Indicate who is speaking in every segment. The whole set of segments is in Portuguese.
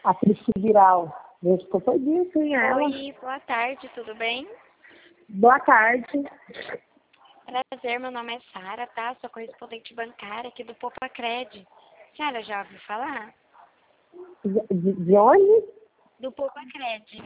Speaker 1: A Cristi Viral. Gente, que foi disso, hein, ela?
Speaker 2: Oi, boa tarde, tudo bem?
Speaker 1: Boa tarde.
Speaker 2: Prazer, meu nome é Sara, tá? Sou correspondente bancária aqui do Popacred. A senhora já ouviu falar?
Speaker 1: De onde?
Speaker 2: Do Popacred.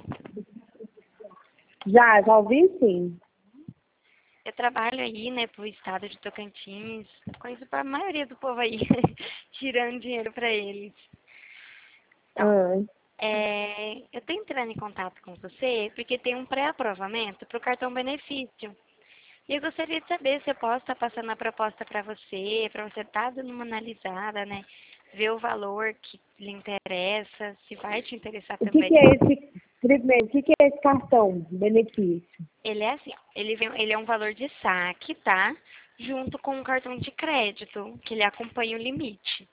Speaker 1: Já ouvi, sim.
Speaker 2: Eu trabalho aí, né, pro estado de Tocantins. Conheço pra maioria do povo aí, tirando dinheiro pra eles. Então, eu tô entrando em contato com você porque tem um pré-aprovamento pro cartão benefício. E eu gostaria de saber se eu posso estar passando a proposta para você estar dando uma analisada, né? Ver o valor que lhe interessa, se vai te interessar
Speaker 1: O
Speaker 2: também.
Speaker 1: que é esse, primeiro, o que é esse cartão benefício?
Speaker 2: Ele é assim, ele é um valor de saque, tá? Junto com um cartão de crédito, que ele acompanha o limite.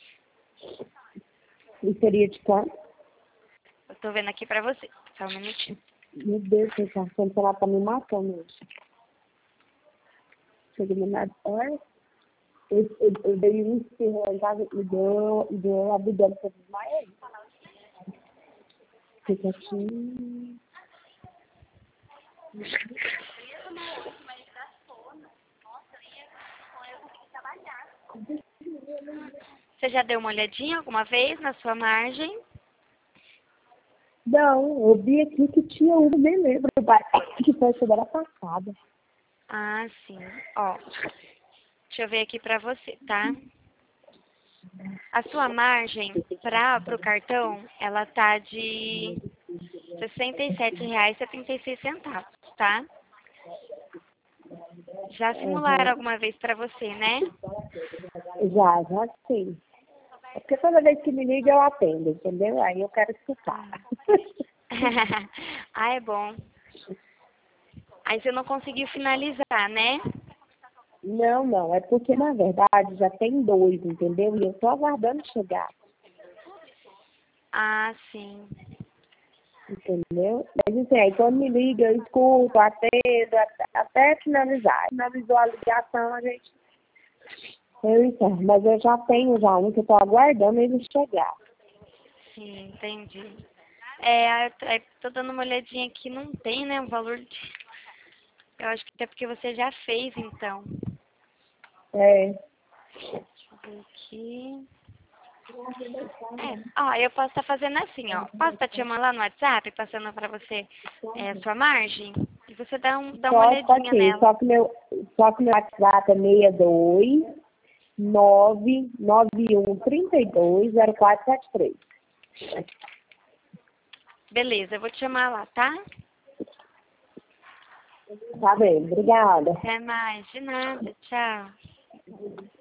Speaker 1: E seria de quanto?
Speaker 2: Eu tô vendo aqui pra você, só um minutinho.
Speaker 1: Meu Deus, esse cartão ela tá me matando. Segmentatório. Eu dei um espirro lá em casa e deu a vida para desmaiar. Fica aqui.
Speaker 2: Você já deu uma olhadinha alguma vez na sua margem?
Speaker 1: Não, eu vi aqui que tinha um, nem lembro, que foi semana passada.
Speaker 2: Ah, sim. Ó, deixa eu ver aqui pra você, tá? A sua margem para o cartão, ela tá de R$ 67,76, tá? Já simularam
Speaker 1: Uhum.
Speaker 2: alguma vez para você, né?
Speaker 1: Já sim. É porque toda vez que me liga eu atendo, entendeu? Aí eu quero escutar.
Speaker 2: Ah, é bom. Aí você não conseguiu finalizar, né?
Speaker 1: Não, é porque na verdade já tem dois, entendeu? E eu tô aguardando chegar,
Speaker 2: Ah, sim.
Speaker 1: entendeu? Mas assim, aí quando me liga, eu escuto, atendo, até finalizar. Finalizou a ligação, a gente. Eu encerro, mas eu já tenho um que eu tô aguardando ele chegar.
Speaker 2: Sim, entendi. Tô dando uma olhadinha aqui, não tem, né, o valor de... Eu acho que é porque você já fez, então.
Speaker 1: É.
Speaker 2: Deixa eu ver aqui. Eu posso estar fazendo assim, ó. Posso estar te chamando lá no WhatsApp, passando para você a sua margem? E você dá uma
Speaker 1: Pode
Speaker 2: olhadinha
Speaker 1: ser,
Speaker 2: nela.
Speaker 1: só que meu WhatsApp é 62 991 32 0473.
Speaker 2: Beleza, eu vou te chamar lá, tá?
Speaker 1: Tá bem, obrigada.
Speaker 2: Até mais, de nada, tchau.